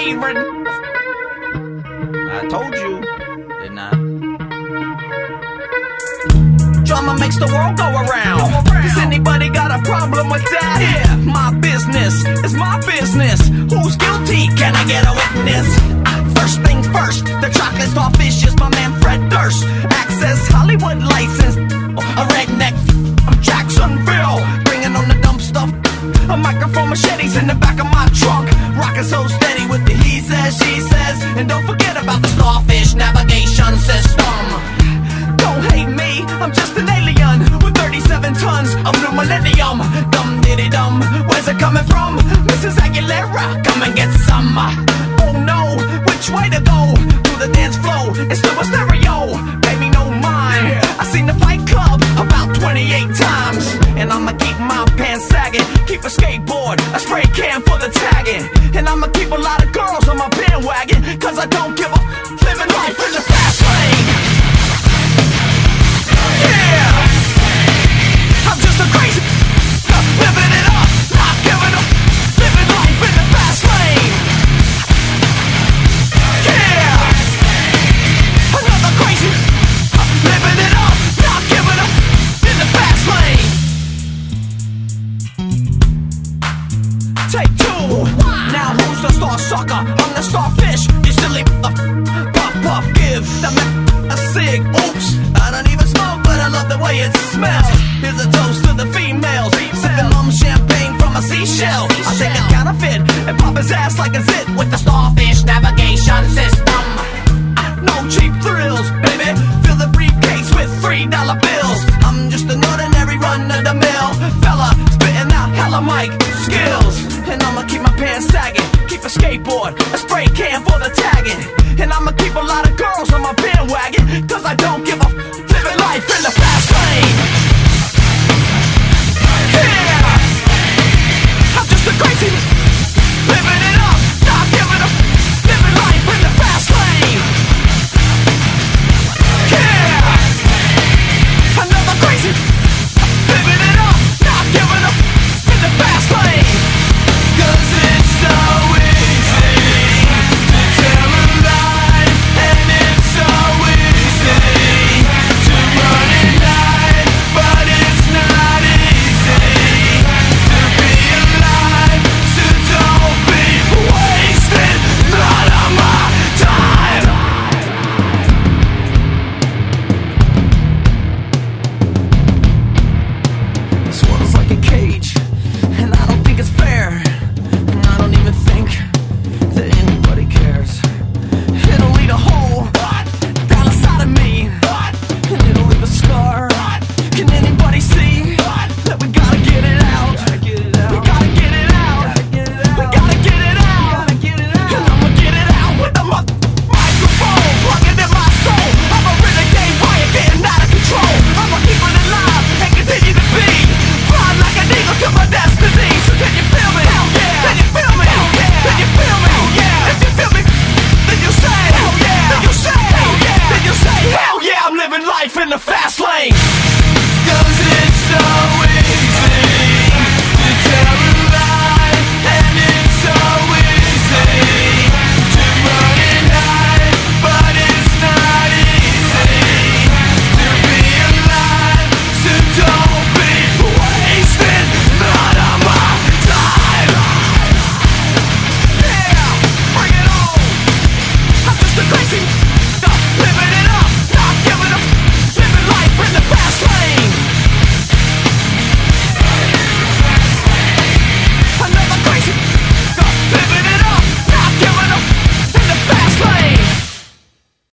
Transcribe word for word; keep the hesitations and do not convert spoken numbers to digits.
favorite. I told you, didn't I? Drama makes the world go around. Does anybody got a problem with that? Yeah, my business is my business. Who's guilty? Can I get a witness? First things first, the chocolate starfish is my man Fred Durst. Access Hollywood license, a redneck from Jacksonville, bringing on the dumb stuff. A microphone, machetes in the back of my trunk, rocking so steady with the he says, she says, and don't forget about the starfish navigation system. Don't hate me, I'm just an alien with thirty-seven tons of new millennium. Dum diddy dum, where's it coming from? Missus Aguilera, come and get some. Oh no, which way to go? Through the dance flow, it's still a stereo. Baby, no mind. I seen the Fight Club about twenty-eight times, and I'ma keep my pants sagging, keep a skateboard, a spray can for the tagging, and I'ma keep a lot of girls on my bandwagon, cause I don't give a living life in the fast lane. Yeah, I'm just a crazy living it up, not giving up, living life in the fast lane. Yeah, another crazy living it up, not giving up in the fast lane. Take two. Now who's the star sucker? I'm the starfish. You silly mother. Puff puff, give the man a cig. Oops, I don't even smoke, but I love the way it smells. Here's a toast to the females, sipping mum champagne from a seashell. I take a counterfeit and pop his ass like a zit with the starfish navigation system. No cheap thrills, baby. Fill the briefcase with three dollar bills. I'm just an ordinary run-of-the-mill fella, spitting out hella mic skills. And I'ma keep my pants sagging, keep a skateboard, a spray can for the tagging, and I'ma keep a lot of girls on my bandwagon, cause I don't give a living life in the fast lane.